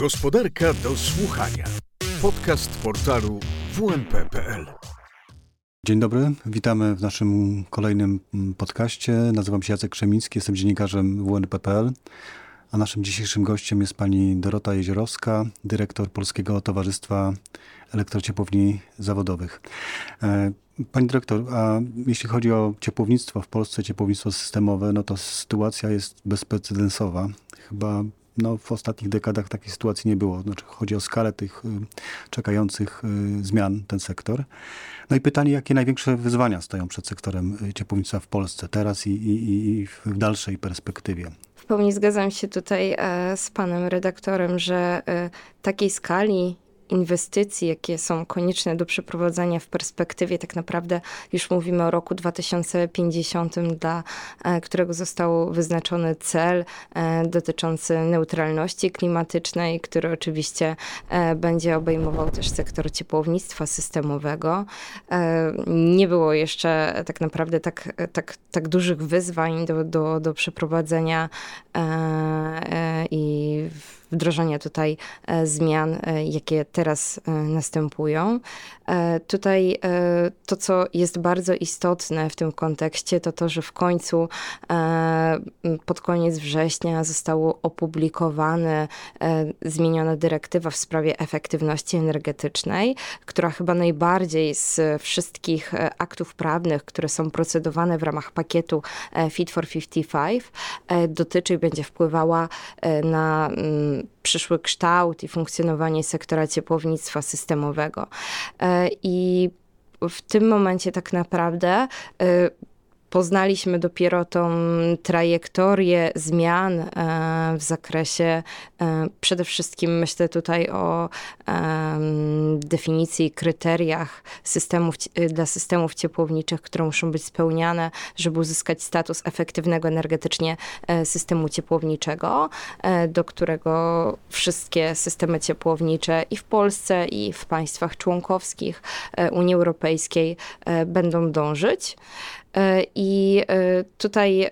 Gospodarka do słuchania. Podcast portalu WNP.pl. Dzień dobry, witamy w naszym kolejnym podcaście. Nazywam się Jacek Krzemiński, jestem dziennikarzem WNP.pl, a naszym dzisiejszym gościem jest pani Dorota Jeziorowska, dyrektor Polskiego Towarzystwa Elektrociepłowni Zawodowych. Pani dyrektor, a jeśli chodzi o ciepłownictwo w Polsce, ciepłownictwo systemowe, no to sytuacja jest bezprecedensowa. Chyba w ostatnich dekadach takiej sytuacji nie było. Znaczy, chodzi o skalę tych czekających zmian, ten sektor. No i pytanie, jakie największe wyzwania stoją przed sektorem ciepłownictwa w Polsce teraz i w dalszej perspektywie? W pełni zgadzam się tutaj z panem redaktorem, że takiej skali inwestycji, jakie są konieczne do przeprowadzenia w perspektywie, tak naprawdę już mówimy o roku 2050, dla którego został wyznaczony cel dotyczący neutralności klimatycznej, który oczywiście będzie obejmował też sektor ciepłownictwa systemowego. Nie było jeszcze tak naprawdę tak dużych wyzwań do przeprowadzenia i wdrożenia tutaj zmian, jakie teraz następują. Tutaj to, co jest bardzo istotne w tym kontekście, to to, że w końcu pod koniec września została opublikowana zmieniona dyrektywa w sprawie efektywności energetycznej, która chyba najbardziej z wszystkich aktów prawnych, które są procedowane w ramach pakietu Fit for 55, dotyczy i będzie wpływała na przyszły kształt i funkcjonowanie sektora ciepłownictwa systemowego. I w tym momencie tak naprawdę poznaliśmy dopiero tą trajektorię zmian w zakresie, przede wszystkim myślę tutaj o definicji i kryteriach dla systemów ciepłowniczych, które muszą być spełniane, żeby uzyskać status efektywnego energetycznie systemu ciepłowniczego, do którego wszystkie systemy ciepłownicze i w Polsce, i w państwach członkowskich Unii Europejskiej będą dążyć. I tutaj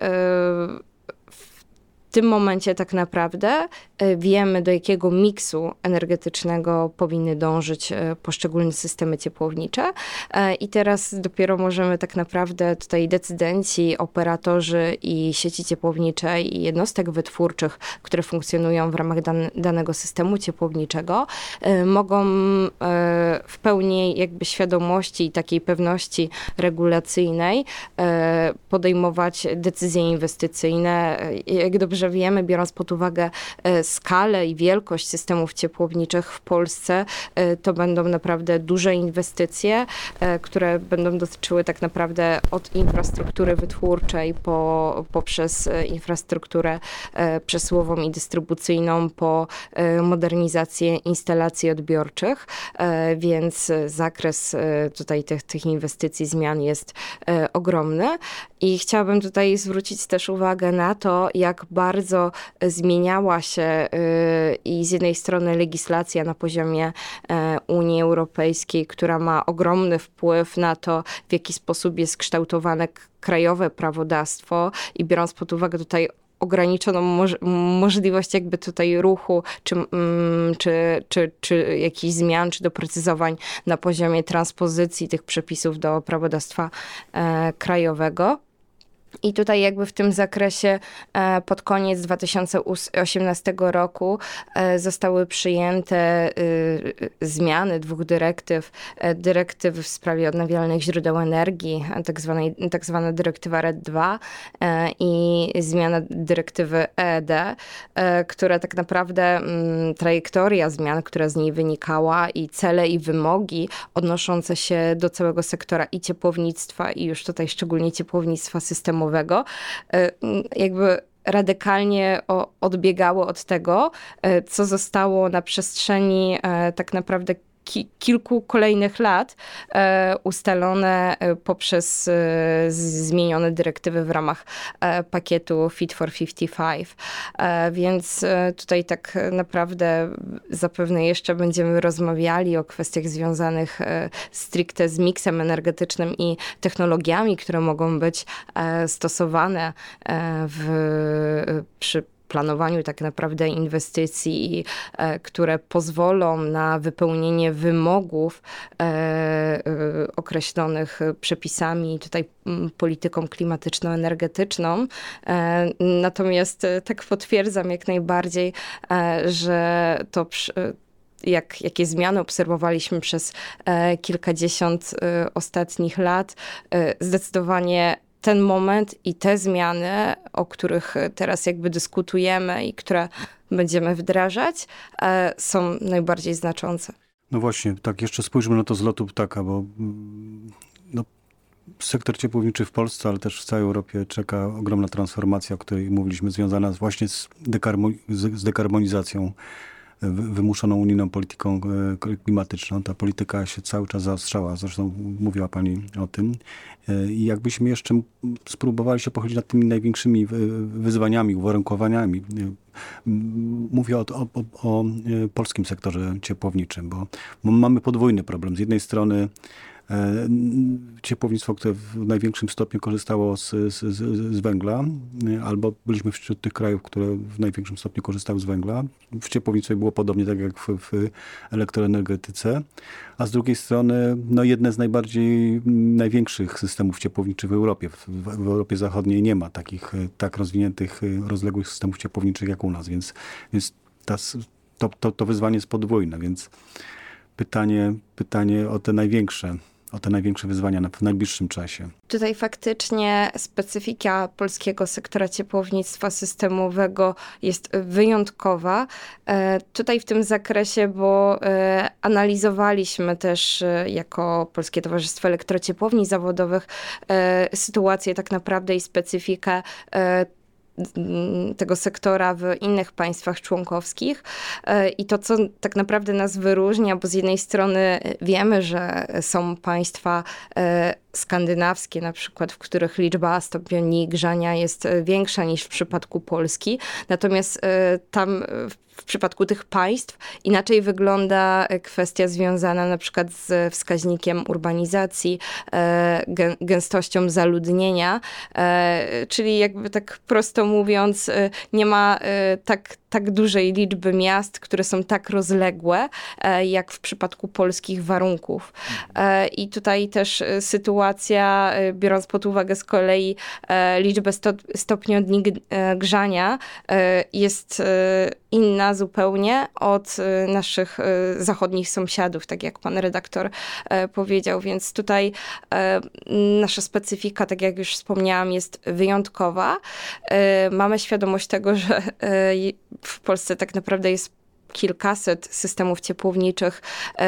w tym momencie tak naprawdę wiemy, do jakiego miksu energetycznego powinny dążyć poszczególne systemy ciepłownicze. I teraz dopiero możemy tak naprawdę tutaj decydenci, operatorzy i sieci ciepłownicze i jednostek wytwórczych, które funkcjonują w ramach danego systemu ciepłowniczego, mogą w pełni jakby świadomości i takiej pewności regulacyjnej podejmować decyzje inwestycyjne. Jak dobrze wiemy, biorąc pod uwagę skalę i wielkość systemów ciepłowniczych w Polsce, to będą naprawdę duże inwestycje, które będą dotyczyły tak naprawdę od infrastruktury wytwórczej poprzez infrastrukturę przesyłową i dystrybucyjną, po modernizację instalacji odbiorczych, więc zakres tutaj tych inwestycji, zmian jest ogromny. I chciałabym tutaj zwrócić też uwagę na to, jak bardzo zmieniała się i z jednej strony legislacja na poziomie Unii Europejskiej, która ma ogromny wpływ na to, w jaki sposób jest kształtowane krajowe prawodawstwo, i biorąc pod uwagę tutaj ograniczoną możliwość jakby tutaj ruchu, czy jakichś zmian, czy doprecyzowań na poziomie transpozycji tych przepisów do prawodawstwa krajowego. I tutaj jakby w tym zakresie pod koniec 2018 roku zostały przyjęte zmiany dwóch dyrektyw. Dyrektywy w sprawie odnawialnych źródeł energii, tak zwana dyrektywa RED II, i zmiana dyrektywy EED, która tak naprawdę trajektoria zmian, która z niej wynikała, i cele i wymogi odnoszące się do całego sektora i ciepłownictwa, i już tutaj szczególnie ciepłownictwa systemowego, jakby radykalnie odbiegało od tego, co zostało na przestrzeni tak naprawdę kilku kolejnych lat ustalone poprzez zmienione dyrektywy w ramach pakietu Fit for 55. Więc tutaj tak naprawdę zapewne jeszcze będziemy rozmawiali o kwestiach związanych stricte z miksem energetycznym i technologiami, które mogą być stosowane przy planowaniu tak naprawdę inwestycji, które pozwolą na wypełnienie wymogów określonych przepisami, tutaj polityką klimatyczno-energetyczną. Natomiast tak potwierdzam jak najbardziej, że to jakie zmiany obserwowaliśmy przez kilkadziesiąt ostatnich lat, zdecydowanie ten moment i te zmiany, o których teraz jakby dyskutujemy i które będziemy wdrażać, są najbardziej znaczące. No właśnie, tak jeszcze spójrzmy na to z lotu ptaka, bo no, sektor ciepłowniczy w Polsce, ale też w całej Europie czeka ogromna transformacja, o której mówiliśmy, związana właśnie z dekarbonizacją wymuszoną unijną polityką klimatyczną. Ta polityka się cały czas zaostrzała, zresztą mówiła pani o tym. I jakbyśmy jeszcze spróbowali się pochylić nad tymi największymi wyzwaniami, uwarunkowaniami. Mówię o polskim sektorze ciepłowniczym, bo mamy podwójny problem. Z jednej strony ciepłownictwo, które w największym stopniu korzystało z węgla, albo byliśmy wśród tych krajów, które w największym stopniu korzystały z węgla. W ciepłownictwie było podobnie tak jak w elektroenergetyce, a z drugiej strony no jedne z największych systemów ciepłowniczych w Europie. W Europie Zachodniej nie ma takich tak rozwiniętych, rozległych systemów ciepłowniczych jak u nas, więc to wyzwanie jest podwójne, więc pytanie o te największe wyzwania w najbliższym czasie. Tutaj faktycznie specyfika polskiego sektora ciepłownictwa systemowego jest wyjątkowa. Tutaj w tym zakresie, bo analizowaliśmy też jako Polskie Towarzystwo Elektrociepłowni Zawodowych sytuację tak naprawdę i specyfikę tego sektora w innych państwach członkowskich. I to, co tak naprawdę nas wyróżnia, bo z jednej strony wiemy, że są państwa skandynawskie na przykład, w których liczba stopni grzania jest większa niż w przypadku Polski. Natomiast tam w przypadku tych państw inaczej wygląda kwestia związana na przykład z wskaźnikiem urbanizacji, gęstością zaludnienia, czyli jakby tak prosto mówiąc, nie ma tak dużej liczby miast, które są tak rozległe, jak w przypadku polskich warunków. I tutaj też sytuacja, biorąc pod uwagę z kolei liczbę stopniodni grzania, jest inna zupełnie od naszych zachodnich sąsiadów, tak jak pan redaktor powiedział. Więc tutaj nasza specyfika, tak jak już wspomniałam, jest wyjątkowa. Mamy świadomość tego, że w Polsce tak naprawdę jest kilkaset systemów ciepłowniczych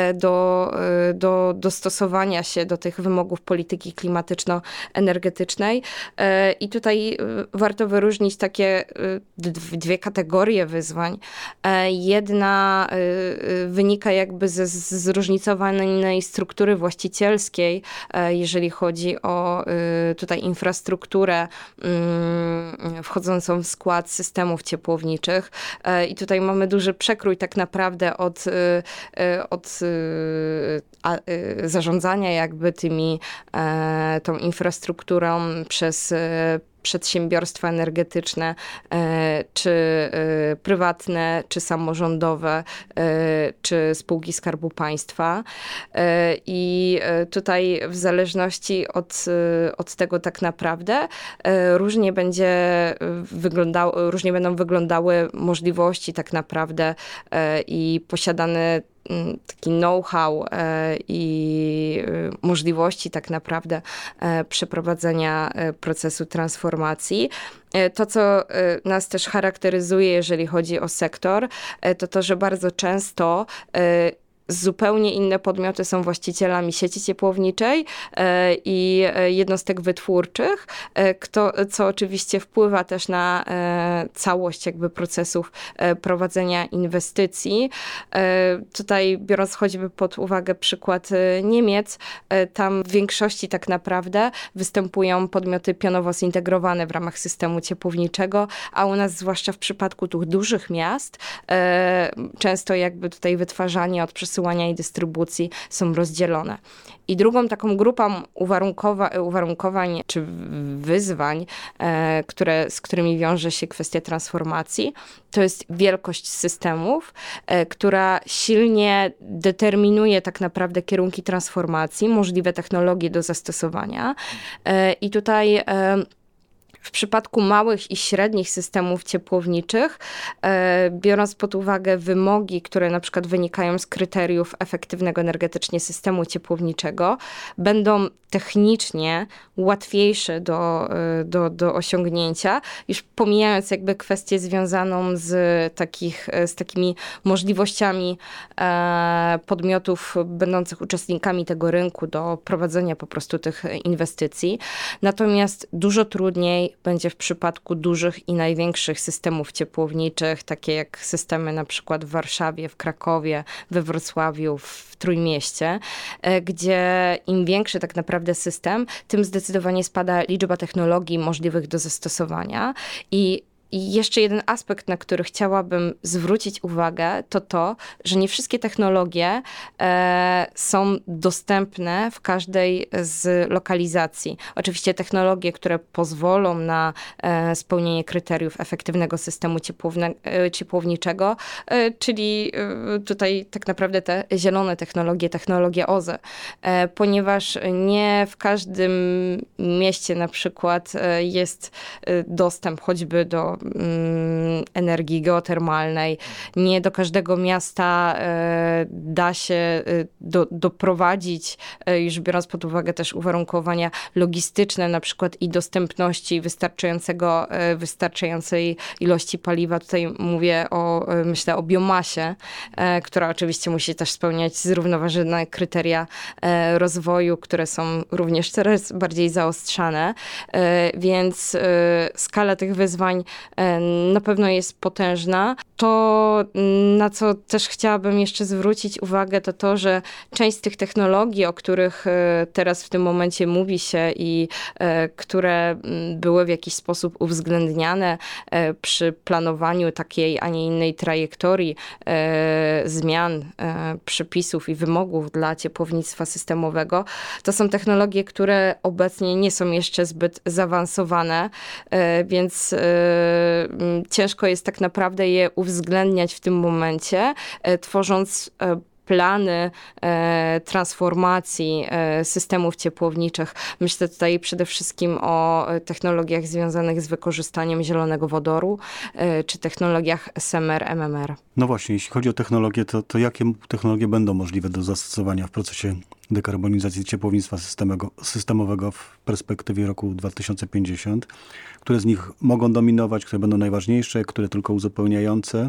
do dostosowania się do tych wymogów polityki klimatyczno-energetycznej. I tutaj warto wyróżnić takie dwie kategorie wyzwań. Jedna wynika jakby ze zróżnicowanej struktury właścicielskiej, jeżeli chodzi o tutaj infrastrukturę wchodzącą w skład systemów ciepłowniczych. I tutaj mamy duży przekrój tak naprawdę od zarządzania jakby tą infrastrukturą przez przedsiębiorstwa energetyczne, czy prywatne, czy samorządowe, czy spółki Skarbu Państwa. I tutaj w zależności od tego tak naprawdę różnie będą wyglądały możliwości tak naprawdę i posiadane taki know-how i możliwości tak naprawdę przeprowadzenia procesu transformacji. To, co nas też charakteryzuje, jeżeli chodzi o sektor, to, że bardzo często zupełnie inne podmioty są właścicielami sieci ciepłowniczej i jednostek wytwórczych, co oczywiście wpływa też na całość jakby procesów prowadzenia inwestycji. Tutaj biorąc choćby pod uwagę przykład Niemiec, tam w większości tak naprawdę występują podmioty pionowo zintegrowane w ramach systemu ciepłowniczego, a u nas zwłaszcza w przypadku tych dużych miast często jakby tutaj wytwarzanie od przesyłu przesyłania i dystrybucji są rozdzielone. I drugą taką grupą uwarunkowań czy wyzwań, z którymi wiąże się kwestia transformacji, to jest wielkość systemów, która silnie determinuje tak naprawdę kierunki transformacji, możliwe technologie do zastosowania. I tutaj w przypadku małych i średnich systemów ciepłowniczych, biorąc pod uwagę wymogi, które na przykład wynikają z kryteriów efektywnego energetycznie systemu ciepłowniczego, będą technicznie łatwiejsze do osiągnięcia, już pomijając jakby kwestię związaną z takimi możliwościami podmiotów będących uczestnikami tego rynku do prowadzenia po prostu tych inwestycji. Natomiast dużo trudniej będzie w przypadku dużych i największych systemów ciepłowniczych, takie jak systemy na przykład w Warszawie, w Krakowie, we Wrocławiu, w Trójmieście, gdzie im większy tak naprawdę system, tym zdecydowanie spada liczba technologii możliwych do zastosowania. I jeszcze jeden aspekt, na który chciałabym zwrócić uwagę, to, że nie wszystkie technologie są dostępne w każdej z lokalizacji. Oczywiście technologie, które pozwolą na spełnienie kryteriów efektywnego systemu ciepłowniczego, czyli tutaj tak naprawdę te zielone technologie OZE, ponieważ nie w każdym mieście na przykład jest dostęp choćby do energii geotermalnej. Nie do każdego miasta da się doprowadzić, już biorąc pod uwagę też uwarunkowania logistyczne, na przykład i dostępności wystarczającej ilości paliwa. Tutaj mówię myślę o biomasie, która oczywiście musi też spełniać zrównoważone kryteria rozwoju, które są również coraz bardziej zaostrzane, więc skala tych wyzwań na pewno jest potężna. To, na co też chciałabym jeszcze zwrócić uwagę, to, że część z tych technologii, o których teraz w tym momencie mówi się i które były w jakiś sposób uwzględniane przy planowaniu takiej, a nie innej trajektorii zmian przepisów i wymogów dla ciepłownictwa systemowego, to są technologie, które obecnie nie są jeszcze zbyt zaawansowane, więc ciężko jest tak naprawdę je uwzględniać w tym momencie, tworząc plany transformacji systemów ciepłowniczych. Myślę tutaj przede wszystkim o technologiach związanych z wykorzystaniem zielonego wodoru, czy technologiach SMR, MMR. No właśnie, jeśli chodzi o technologie, to jakie technologie będą możliwe do zastosowania w procesie dekarbonizacji ciepłownictwa systemowego w perspektywie roku 2050? Które z nich mogą dominować, które będą najważniejsze, które tylko uzupełniające?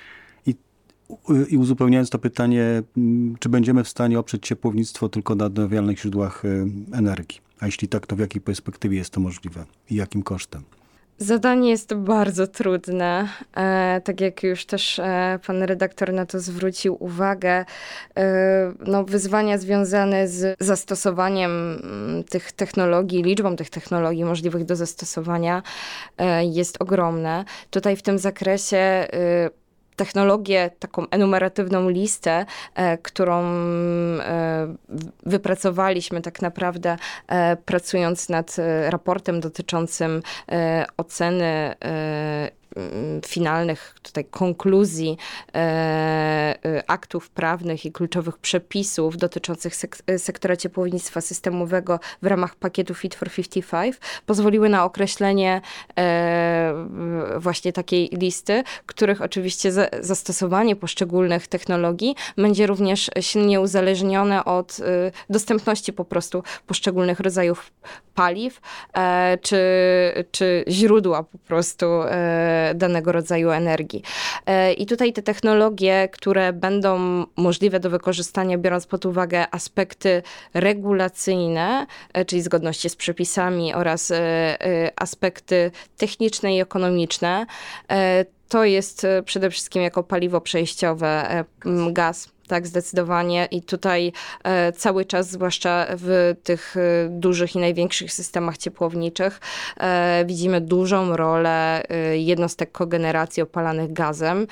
I uzupełniając to pytanie, czy będziemy w stanie oprzeć ciepłownictwo tylko na odnawialnych źródłach energii? A jeśli tak, to w jakiej perspektywie jest to możliwe i jakim kosztem? Zadanie jest bardzo trudne, tak jak już też pan redaktor na to zwrócił uwagę. Wyzwania związane z zastosowaniem tych technologii, liczbą tych technologii możliwych do zastosowania jest ogromne. Tutaj w tym zakresie technologię, taką enumeratywną listę, którą wypracowaliśmy tak naprawdę pracując nad raportem dotyczącym oceny finalnych tutaj konkluzji aktów prawnych i kluczowych przepisów dotyczących sektora ciepłownictwa systemowego w ramach pakietu Fit for 55 pozwoliły na określenie właśnie takiej listy, których oczywiście zastosowanie poszczególnych technologii będzie również silnie uzależnione od dostępności po prostu poszczególnych rodzajów paliw, czy źródła po prostu danego rodzaju energii. I tutaj te technologie, które będą możliwe do wykorzystania, biorąc pod uwagę aspekty regulacyjne, czyli zgodności z przepisami oraz aspekty techniczne i ekonomiczne, to jest przede wszystkim jako paliwo przejściowe gaz, Tak, zdecydowanie. I tutaj cały czas, zwłaszcza w tych dużych i największych systemach ciepłowniczych, widzimy dużą rolę jednostek kogeneracji opalanych gazem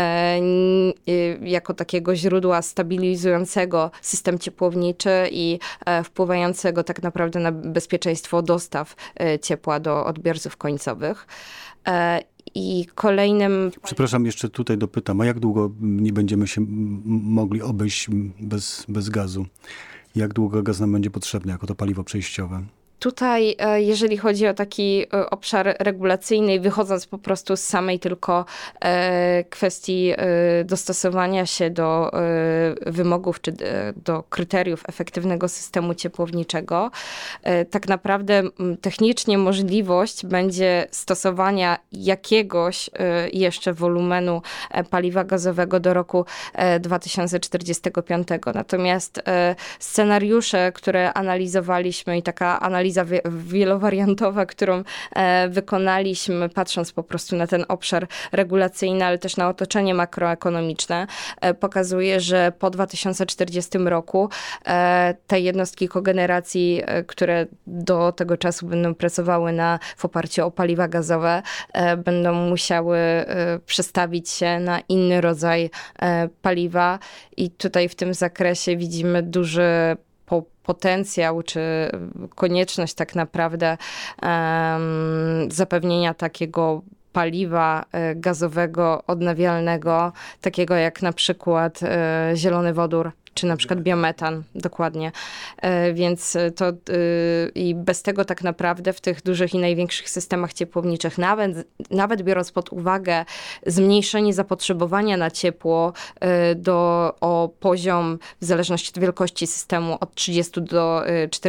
jako takiego źródła stabilizującego system ciepłowniczy i wpływającego tak naprawdę na bezpieczeństwo dostaw ciepła do odbiorców końcowych. I kolejnym... Przepraszam, jeszcze tutaj dopytam, a jak długo nie będziemy się mogli obejść bez gazu? Jak długo gaz nam będzie potrzebny jako to paliwo przejściowe? Tutaj, jeżeli chodzi o taki obszar regulacyjny, wychodząc po prostu z samej tylko kwestii dostosowania się do wymogów czy do kryteriów efektywnego systemu ciepłowniczego, tak naprawdę technicznie możliwość będzie stosowania jakiegoś jeszcze wolumenu paliwa gazowego do roku 2045. Natomiast scenariusze, które analizowaliśmy i taka analiza wielowariantowa, którą wykonaliśmy, patrząc po prostu na ten obszar regulacyjny, ale też na otoczenie makroekonomiczne, pokazuje, że po 2040 roku te jednostki kogeneracji, które do tego czasu będą pracowały w oparciu o paliwa gazowe, będą musiały przestawić się na inny rodzaj paliwa i tutaj w tym zakresie widzimy duży potencjał, czy konieczność tak naprawdę zapewnienia takiego paliwa gazowego odnawialnego, takiego jak na przykład zielony wodór, czy na przykład biometan, dokładnie. Więc to i bez tego tak naprawdę w tych dużych i największych systemach ciepłowniczych, nawet biorąc pod uwagę zmniejszenie zapotrzebowania na ciepło o poziom, w zależności od wielkości systemu, od 30 do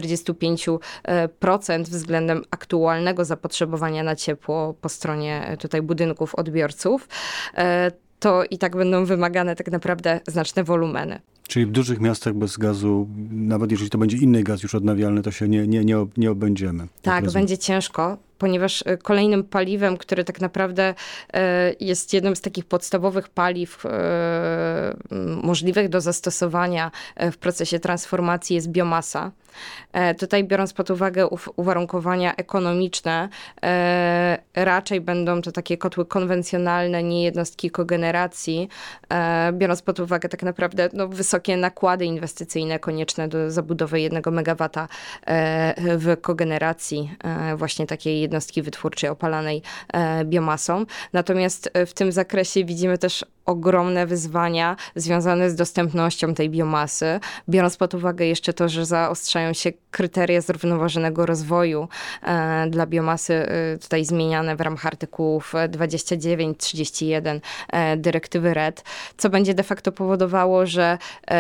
45% względem aktualnego zapotrzebowania na ciepło po stronie tutaj budynków odbiorców, to i tak będą wymagane tak naprawdę znaczne wolumeny. Czyli w dużych miastach bez gazu, nawet jeżeli to będzie inny gaz już odnawialny, to się nie obędziemy. Tak, będzie ciężko, ponieważ kolejnym paliwem, które tak naprawdę jest jednym z takich podstawowych paliw możliwych do zastosowania w procesie transformacji, jest biomasa. Tutaj biorąc pod uwagę uwarunkowania ekonomiczne, raczej będą to takie kotły konwencjonalne, nie jednostki kogeneracji, biorąc pod uwagę tak naprawdę wysokie nakłady inwestycyjne konieczne do zabudowy 1 MW w kogeneracji właśnie takiej jednostki wytwórczej opalanej biomasą. Natomiast w tym zakresie widzimy też ogromne wyzwania związane z dostępnością tej biomasy, biorąc pod uwagę jeszcze to, że zaostrzają się kryteria zrównoważonego rozwoju dla biomasy, tutaj zmieniane w ramach artykułów 29, 31 dyrektywy RED, co będzie de facto powodowało, że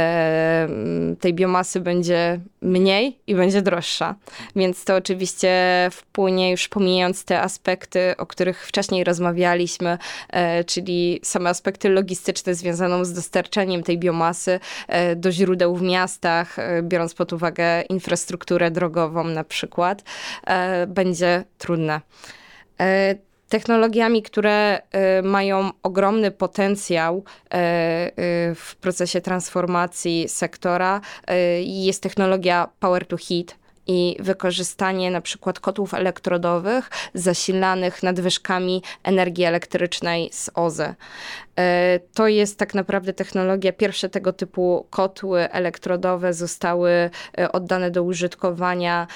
tej biomasy będzie mniej i będzie droższa. Więc to oczywiście wpłynie, już pomijając te aspekty, o których wcześniej rozmawialiśmy, czyli same aspekty logistyczne związane z dostarczaniem tej biomasy do źródeł w miastach, biorąc pod uwagę infrastrukturę drogową na przykład, będzie trudne. Technologiami, które mają ogromny potencjał w procesie transformacji sektora, jest technologia power to heat i wykorzystanie na przykład kotłów elektrodowych zasilanych nadwyżkami energii elektrycznej z OZE. To jest tak naprawdę technologia, pierwsze tego typu kotły elektrodowe zostały oddane do użytkowania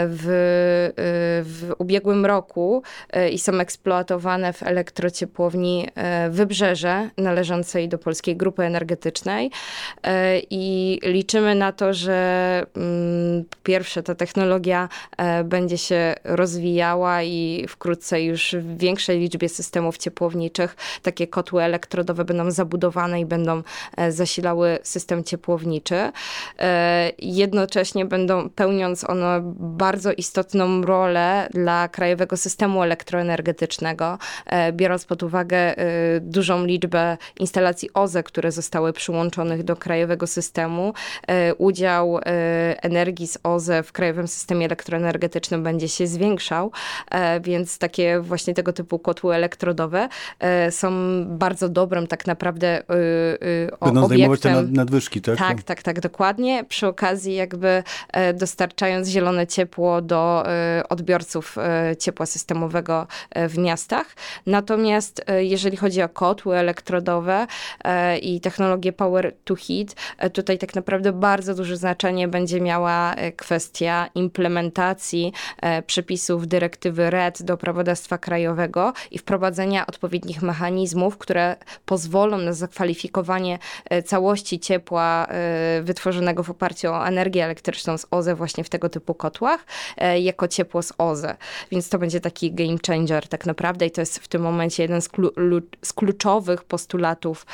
w ubiegłym roku i są eksploatowane w elektrociepłowni Wybrzeże, należącej do Polskiej Grupy Energetycznej. I liczymy na to, że po pierwsze ta technologia będzie się rozwijała i wkrótce już w większej liczbie systemów ciepłowniczych takie kotły elektrodowe będą zabudowane i będą zasilały system ciepłowniczy. Jednocześnie pełniąc one bardzo istotną rolę dla krajowego systemu elektroenergetycznego, biorąc pod uwagę dużą liczbę instalacji OZE, które zostały przyłączonych do krajowego systemu. Udział energii z OZE w krajowym krajowym systemie elektroenergetycznym będzie się zwiększał, więc takie właśnie tego typu kotły elektrodowe są bardzo dobrym tak naprawdę Będą zdejmować te obiektem. nadwyżki, tak? Tak, dokładnie. Przy okazji jakby dostarczając zielone ciepło do odbiorców ciepła systemowego w miastach. Natomiast jeżeli chodzi o kotły elektrodowe i technologię Power to Heat, tutaj tak naprawdę bardzo duże znaczenie będzie miała kwestia implementacji przepisów dyrektywy RED do prawodawstwa krajowego i wprowadzenia odpowiednich mechanizmów, które pozwolą na zakwalifikowanie całości ciepła wytworzonego w oparciu o energię elektryczną z OZE właśnie w tego typu kotłach, jako ciepło z OZE. Więc to będzie taki game changer tak naprawdę i to jest w tym momencie jeden z kluczowych postulatów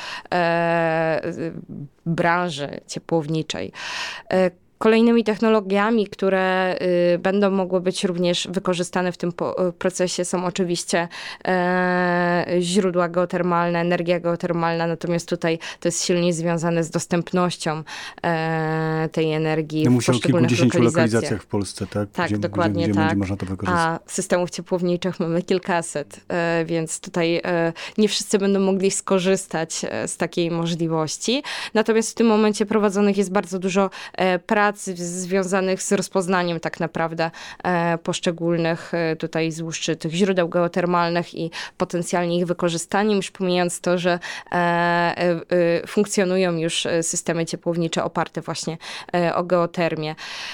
branży ciepłowniczej. Kolejnymi technologiami, które będą mogły być również wykorzystane w tym procesie są oczywiście źródła geotermalne, energia geotermalna, natomiast tutaj to jest silnie związane z dostępnością tej energii No w musiał poszczególnych kilkudziesięciu lokalizacjach. lokalizacjach w Polsce, tak? Tak, dokładnie gdzie tak. będzie można to wykorzystać. A systemów ciepłowniczych mamy kilkaset, więc tutaj nie wszyscy będą mogli skorzystać z takiej możliwości. Natomiast w tym momencie prowadzonych jest bardzo dużo prac związanych z rozpoznaniem tak naprawdę poszczególnych tutaj złóż tych źródeł geotermalnych i potencjalnie ich wykorzystaniem, już pomijając to, że funkcjonują już systemy ciepłownicze oparte właśnie o geotermię.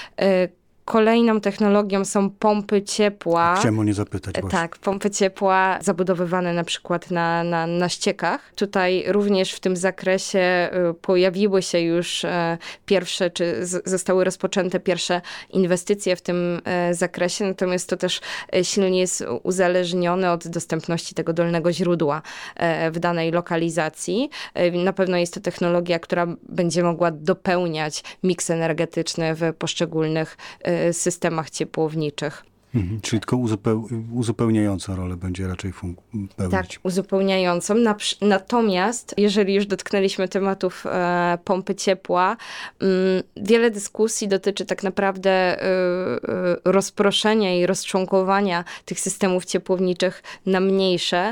Kolejną technologią są pompy ciepła. Chciałem o nie zapytać właśnie. Tak, pompy ciepła zabudowywane na przykład na ściekach. Tutaj również w tym zakresie pojawiły się już pierwsze, czy zostały rozpoczęte pierwsze inwestycje w tym zakresie, natomiast to też silnie jest uzależnione od dostępności tego dolnego źródła w danej lokalizacji. Na pewno jest to technologia, która będzie mogła dopełniać miks energetyczny w poszczególnych systemach ciepłowniczych. Czyli tylko uzupełniającą rolę będzie raczej pełnić. Tak, uzupełniającą. Natomiast, jeżeli już dotknęliśmy tematów pompy ciepła, wiele dyskusji dotyczy tak naprawdę rozproszenia i rozczłonkowania tych systemów ciepłowniczych na mniejsze.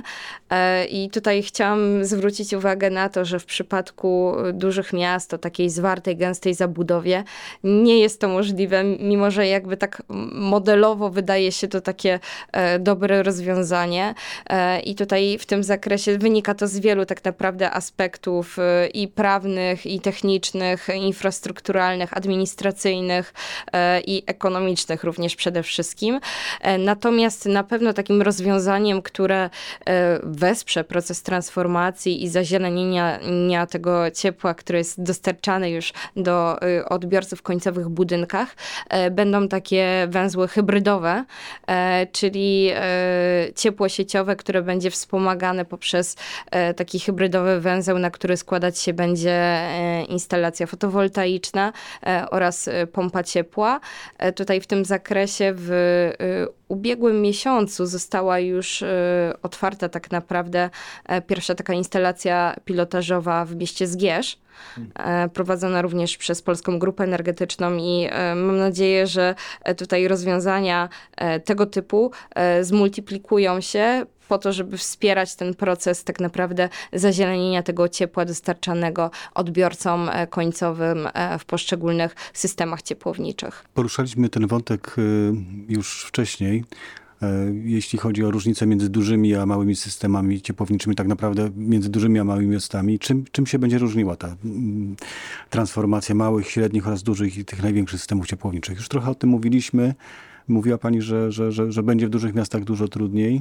I tutaj chciałam zwrócić uwagę na to, że w przypadku dużych miast, o takiej zwartej, gęstej zabudowie, nie jest to możliwe, mimo że jakby tak modelowo wydaje się to takie dobre rozwiązanie. I tutaj w tym zakresie wynika to z wielu tak naprawdę aspektów i prawnych, i technicznych, i infrastrukturalnych, administracyjnych i ekonomicznych również przede wszystkim. Natomiast na pewno takim rozwiązaniem, które wesprze proces transformacji i zazielenienia tego ciepła, które jest dostarczane już do odbiorców w końcowych budynkach, będą takie węzły hybrydowe, czyli ciepło sieciowe, które będzie wspomagane poprzez taki hybrydowy węzeł, na który składać się będzie instalacja fotowoltaiczna oraz pompa ciepła. Tutaj w tym zakresie w ubiegłym miesiącu została już otwarta tak naprawdę pierwsza taka instalacja pilotażowa w mieście Zgierz, prowadzona również przez Polską Grupę Energetyczną i mam nadzieję, że tutaj rozwiązania tego typu zmultiplikują się po to, żeby wspierać ten proces tak naprawdę zazielenienia tego ciepła dostarczanego odbiorcom końcowym w poszczególnych systemach ciepłowniczych. Poruszaliśmy ten wątek już wcześniej. Jeśli chodzi o różnicę między dużymi a małymi systemami ciepłowniczymi, tak naprawdę między dużymi a małymi miastami, czym się będzie różniła ta transformacja małych, średnich oraz dużych i tych największych systemów ciepłowniczych? Już trochę o tym mówiliśmy. Mówiła pani, że będzie w dużych miastach dużo trudniej.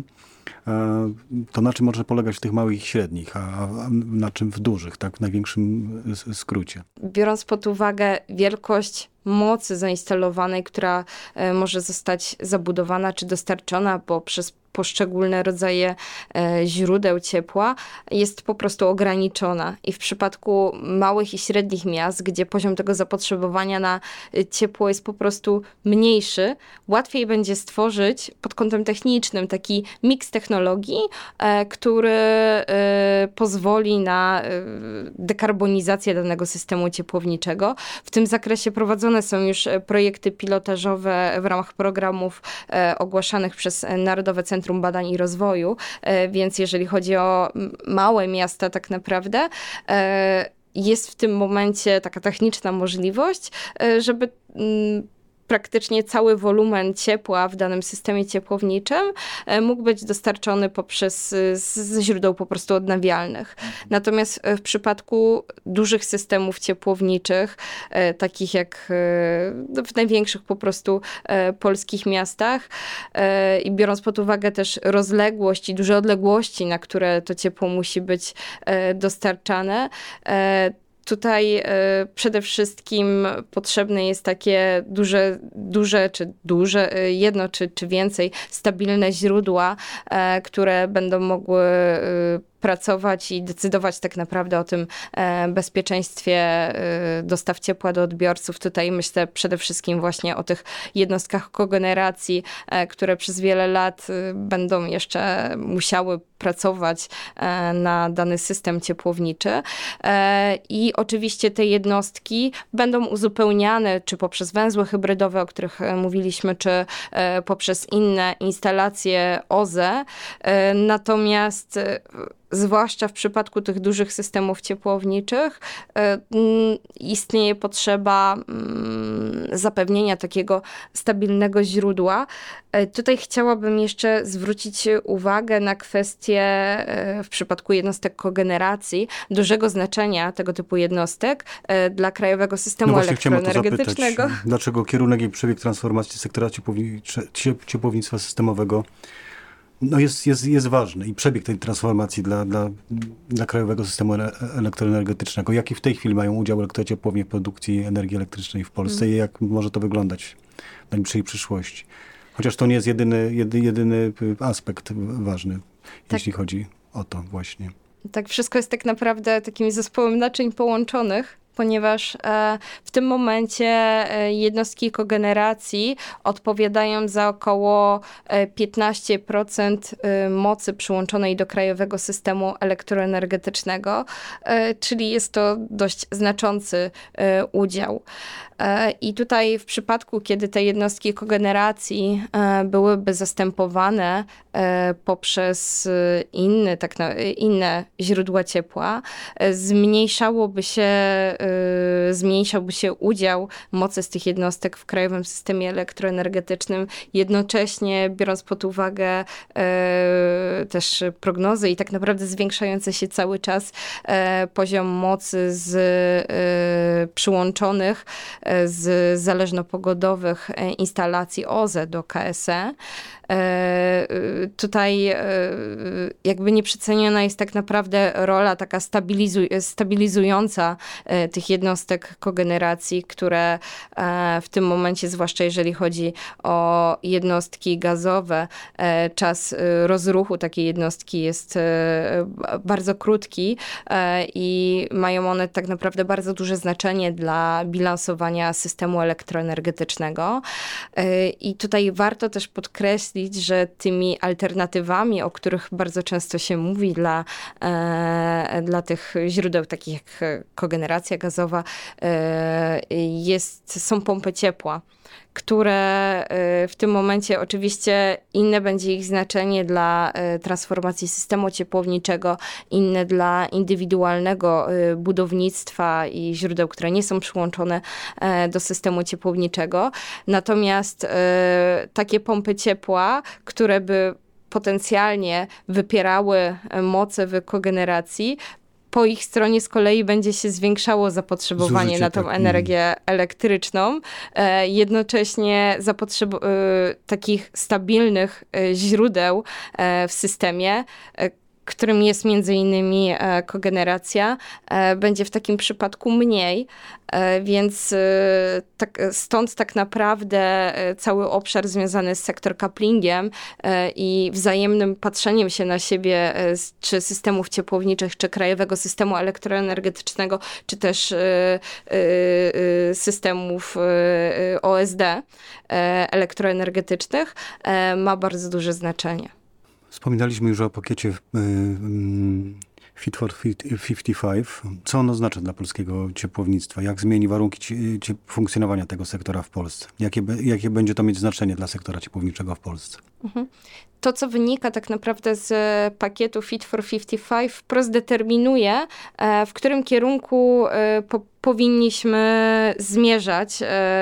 To na czym może polegać w tych małych i średnich, a na czym w dużych, tak w największym skrócie? Biorąc pod uwagę wielkość mocy zainstalowanej, która może zostać zabudowana czy dostarczona poprzez poszczególne rodzaje źródeł ciepła jest po prostu ograniczona. I w przypadku małych i średnich miast, gdzie poziom tego zapotrzebowania na ciepło jest po prostu mniejszy, łatwiej będzie stworzyć pod kątem technicznym taki miks technologii, który pozwoli na dekarbonizację danego systemu ciepłowniczego. W tym zakresie prowadzone są już projekty pilotażowe w ramach programów ogłaszanych przez Narodowe Centrum Badań i Rozwoju, więc jeżeli chodzi o małe miasta tak naprawdę, jest w tym momencie taka techniczna możliwość, żeby praktycznie cały wolumen ciepła w danym systemie ciepłowniczym mógł być dostarczony ze źródeł po prostu odnawialnych. Natomiast w przypadku dużych systemów ciepłowniczych, takich jak w największych po prostu polskich miastach i biorąc pod uwagę też rozległość i duże odległości, na które to ciepło musi być dostarczane, tutaj przede wszystkim potrzebne jest takie duże, jedno czy więcej stabilne źródła, które będą mogły pracować i decydować tak naprawdę o tym bezpieczeństwie dostaw ciepła do odbiorców. Tutaj myślę przede wszystkim właśnie o tych jednostkach kogeneracji, które przez wiele lat będą jeszcze musiały pracować na dany system ciepłowniczy. I oczywiście te jednostki będą uzupełniane czy poprzez węzły hybrydowe, o których mówiliśmy, czy poprzez inne instalacje OZE. Natomiast zwłaszcza w przypadku tych dużych systemów ciepłowniczych istnieje potrzeba zapewnienia takiego stabilnego źródła. Tutaj chciałabym jeszcze zwrócić uwagę na kwestię w przypadku jednostek kogeneracji dużego znaczenia tego typu jednostek dla krajowego systemu elektroenergetycznego. Dlaczego kierunek i przebieg transformacji sektora ciepłownictwa systemowego jest ważny i przebieg tej transformacji dla krajowego systemu elektroenergetycznego. Jaki w tej chwili mają udział elektrociepłownie w produkcji energii elektrycznej w Polsce i jak może to wyglądać w najbliższej przyszłości? Chociaż to nie jest jedyny aspekt ważny, jeśli chodzi o to właśnie. Tak, wszystko jest tak naprawdę takim zespołem naczyń połączonych, ponieważ w tym momencie jednostki kogeneracji odpowiadają za około 15% mocy przyłączonej do krajowego systemu elektroenergetycznego, czyli jest to dość znaczący udział. I tutaj w przypadku, kiedy te jednostki kogeneracji byłyby zastępowane poprzez inne źródła ciepła, zmniejszałby się udział mocy z tych jednostek w krajowym systemie elektroenergetycznym, jednocześnie biorąc pod uwagę też prognozy i tak naprawdę zwiększający się cały czas poziom mocy przyłączonych z zależnopogodowych instalacji OZE do KSE. Tutaj jakby nieprzeceniona jest tak naprawdę rola taka stabilizująca tych jednostek kogeneracji, które w tym momencie, zwłaszcza jeżeli chodzi o jednostki gazowe, czas rozruchu takiej jednostki jest bardzo krótki i mają one tak naprawdę bardzo duże znaczenie dla bilansowania systemu elektroenergetycznego. I tutaj warto też podkreślić, że tymi alternatywami, o których bardzo często się mówi dla tych źródeł, takich jak kogeneracja gazowa, są pompy ciepła, które w tym momencie oczywiście inne będzie ich znaczenie dla transformacji systemu ciepłowniczego, inne dla indywidualnego budownictwa i źródeł, które nie są przyłączone do systemu ciepłowniczego. Natomiast takie pompy ciepła, które by potencjalnie wypierały moce w kogeneracji, po ich stronie z kolei będzie się zwiększało zapotrzebowanie na tą energię elektryczną. Jednocześnie takich stabilnych źródeł w systemie, którym jest między innymi kogeneracja, będzie w takim przypadku mniej, więc stąd tak naprawdę cały obszar związany z sektor couplingiem i wzajemnym patrzeniem się na siebie, czy systemów ciepłowniczych, czy krajowego systemu elektroenergetycznego, czy też systemów OSD elektroenergetycznych, ma bardzo duże znaczenie. Wspominaliśmy już o pakiecie Fit for 55. Co on oznacza dla polskiego ciepłownictwa? Jak zmieni warunki funkcjonowania tego sektora w Polsce? Jakie będzie to mieć znaczenie dla sektora ciepłowniczego w Polsce? To, co wynika tak naprawdę z pakietu Fit for 55, wprost determinuje, w którym kierunku powinniśmy zmierzać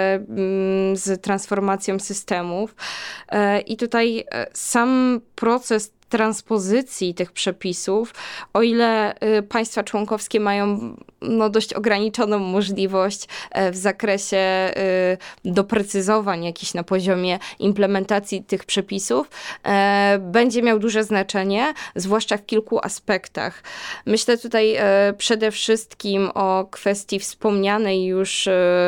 z transformacją systemów. I tutaj sam proces transpozycji tych przepisów, o ile państwa członkowskie mają dość ograniczoną możliwość w zakresie doprecyzowań jakichś na poziomie implementacji tych przepisów, będzie miał duże znaczenie, zwłaszcza w kilku aspektach. Myślę tutaj przede wszystkim o kwestii wspomnianej już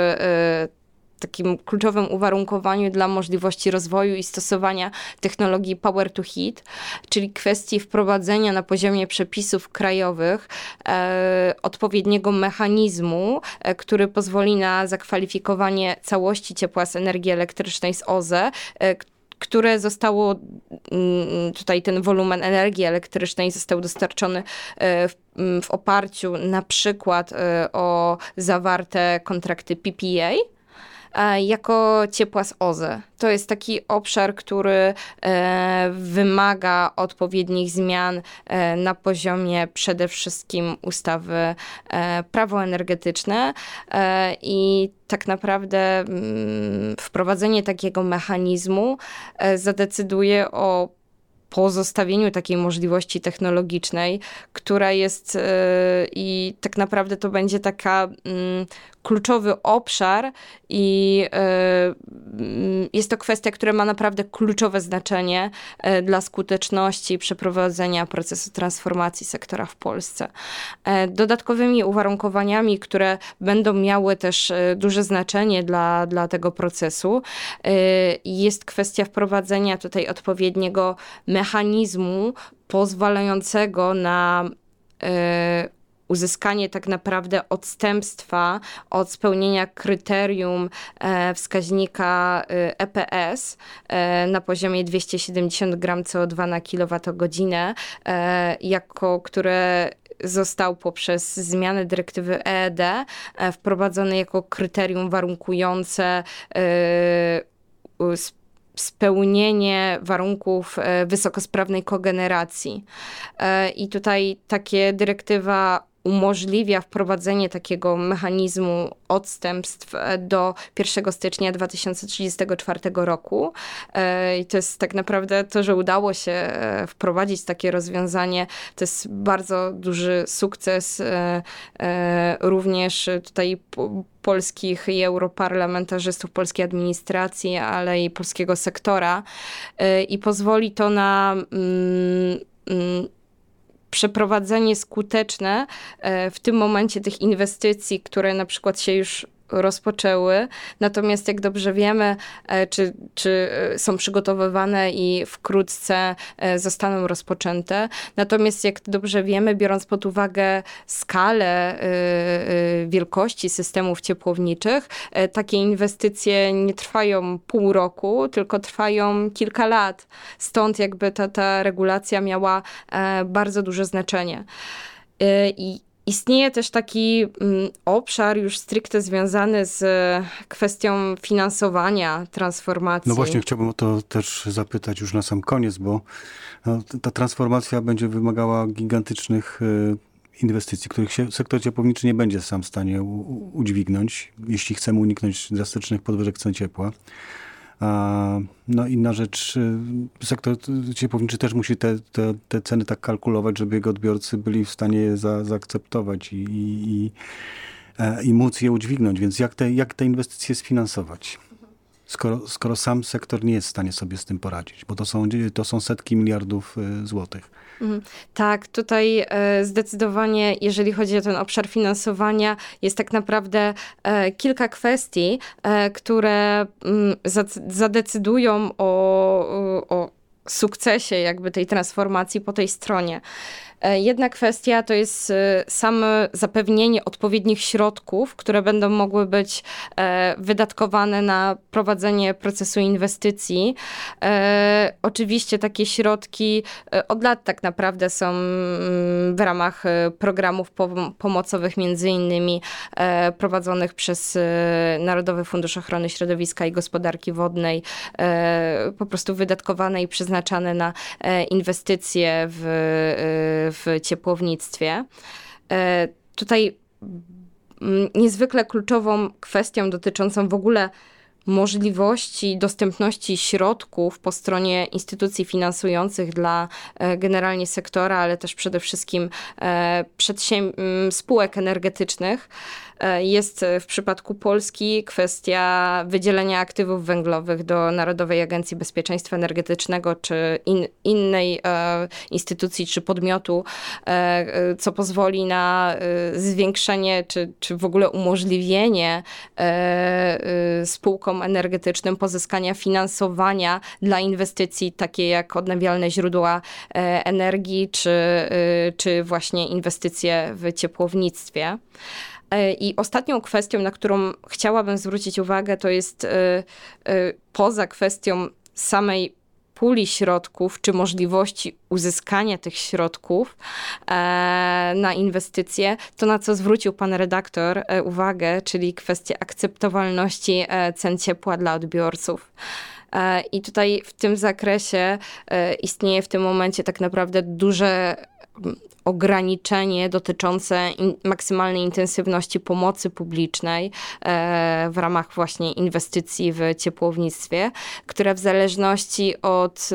takim kluczowym uwarunkowaniu dla możliwości rozwoju i stosowania technologii Power to Heat, czyli kwestii wprowadzenia na poziomie przepisów krajowych odpowiedniego mechanizmu, który pozwoli na zakwalifikowanie całości ciepła z energii elektrycznej z OZE, które zostało, tutaj ten wolumen energii elektrycznej został dostarczony w oparciu na przykład o zawarte kontrakty PPA, jako ciepła z OZE. To jest taki obszar, który wymaga odpowiednich zmian na poziomie przede wszystkim ustawy Prawo energetyczne i tak naprawdę wprowadzenie takiego mechanizmu zadecyduje o pozostawieniu takiej możliwości technologicznej, która jest i tak naprawdę to będzie taka kluczowy obszar i jest to kwestia, która ma naprawdę kluczowe znaczenie dla skuteczności przeprowadzenia procesu transformacji sektora w Polsce. Dodatkowymi uwarunkowaniami, które będą miały też duże znaczenie dla tego procesu, jest kwestia wprowadzenia tutaj odpowiedniego mechanizmu pozwalającego na uzyskanie tak naprawdę odstępstwa od spełnienia kryterium wskaźnika EPS na poziomie 270 gram CO2 na kilowatogodzinę, które został poprzez zmianę dyrektywy EED wprowadzony jako kryterium warunkujące spełnienie warunków wysokosprawnej kogeneracji. I tutaj takie dyrektywa umożliwia wprowadzenie takiego mechanizmu odstępstw do 1 stycznia 2034 roku. I to jest tak naprawdę to, że udało się wprowadzić takie rozwiązanie. To jest bardzo duży sukces również tutaj polskich i europarlamentarzystów, polskiej administracji, ale i polskiego sektora. I pozwoli to na przeprowadzenie skuteczne w tym momencie tych inwestycji, które na przykład się już rozpoczęły. Natomiast jak dobrze wiemy, czy są przygotowywane i wkrótce zostaną rozpoczęte. Natomiast jak dobrze wiemy, biorąc pod uwagę skalę wielkości systemów ciepłowniczych, takie inwestycje nie trwają pół roku, tylko trwają kilka lat. Stąd jakby ta regulacja miała bardzo duże znaczenie. Istnieje też taki obszar już stricte związany z kwestią finansowania transformacji. No właśnie, chciałbym o to też zapytać już na sam koniec, bo ta transformacja będzie wymagała gigantycznych inwestycji, których sektor ciepłowniczy nie będzie sam w stanie udźwignąć, jeśli chcemy uniknąć drastycznych podwyżek cen ciepła. No inna rzecz, sektor ciepłowniczy też musi te ceny tak kalkulować, żeby jego odbiorcy byli w stanie je zaakceptować i móc je udźwignąć. Więc jak te inwestycje sfinansować? skoro sam sektor nie jest w stanie sobie z tym poradzić, bo to są setki miliardów złotych. Tak, tutaj zdecydowanie, jeżeli chodzi o ten obszar finansowania, jest tak naprawdę kilka kwestii, które zadecydują o sukcesie jakby tej transformacji po tej stronie. Jedna kwestia to jest same zapewnienie odpowiednich środków, które będą mogły być wydatkowane na prowadzenie procesu inwestycji. Oczywiście takie środki od lat tak naprawdę są w ramach programów pomocowych, między innymi prowadzonych przez Narodowy Fundusz Ochrony Środowiska i Gospodarki Wodnej, po prostu wydatkowane i przeznaczane na inwestycje w ciepłownictwie. Tutaj niezwykle kluczową kwestią dotyczącą w ogóle możliwości dostępności środków po stronie instytucji finansujących dla generalnie sektora, ale też przede wszystkim spółek energetycznych jest w przypadku Polski kwestia wydzielenia aktywów węglowych do Narodowej Agencji Bezpieczeństwa Energetycznego czy innej instytucji czy podmiotu, co pozwoli na zwiększenie czy w ogóle umożliwienie spółkom energetycznym pozyskania finansowania dla inwestycji takie jak odnawialne źródła energii czy właśnie inwestycje w ciepłownictwie. I ostatnią kwestią, na którą chciałabym zwrócić uwagę, to jest poza kwestią samej puli środków, czy możliwości uzyskania tych środków na inwestycje, to na co zwrócił pan redaktor uwagę, czyli kwestia akceptowalności cen ciepła dla odbiorców. I tutaj w tym zakresie istnieje w tym momencie tak naprawdę duże ograniczenie dotyczące maksymalnej intensywności pomocy publicznej w ramach właśnie inwestycji w ciepłownictwie, które w zależności od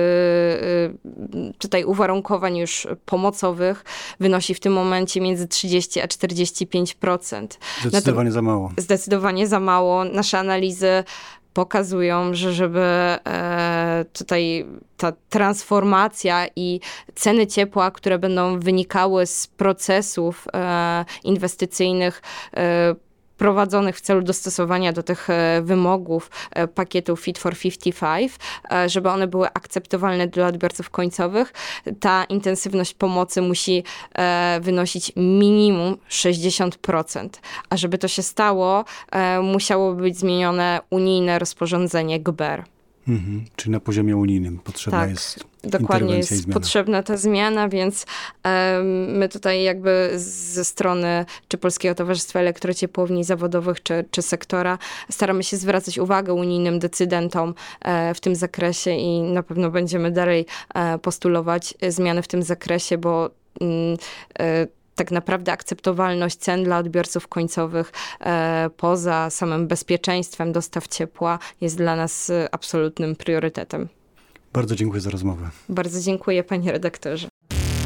tutaj uwarunkowań już pomocowych wynosi w tym momencie między 30 a 45%. Zdecydowanie za mało. Zdecydowanie za mało. Nasze analizy pokazują, że żeby tutaj ta transformacja i ceny ciepła, które będą wynikały z procesów inwestycyjnych prowadzonych w celu dostosowania do tych wymogów pakietu Fit for 55, żeby one były akceptowalne dla odbiorców końcowych, ta intensywność pomocy musi wynosić minimum 60%. A żeby to się stało, musiałoby być zmienione unijne rozporządzenie GBER. Czyli na poziomie unijnym potrzebna jest dokładnie jest zmiana. Potrzebna ta zmiana, więc my tutaj jakby ze strony czy Polskiego Towarzystwa Elektrociepłowni Zawodowych, czy sektora staramy się zwracać uwagę unijnym decydentom w tym zakresie i na pewno będziemy dalej postulować zmiany w tym zakresie, bo tak naprawdę akceptowalność cen dla odbiorców końcowych poza samym bezpieczeństwem dostaw ciepła jest dla nas absolutnym priorytetem. Bardzo dziękuję za rozmowę. Bardzo dziękuję, panie redaktorze.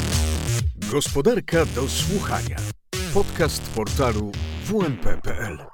Gospodarka do słuchania. Podcast portalu WNP.pl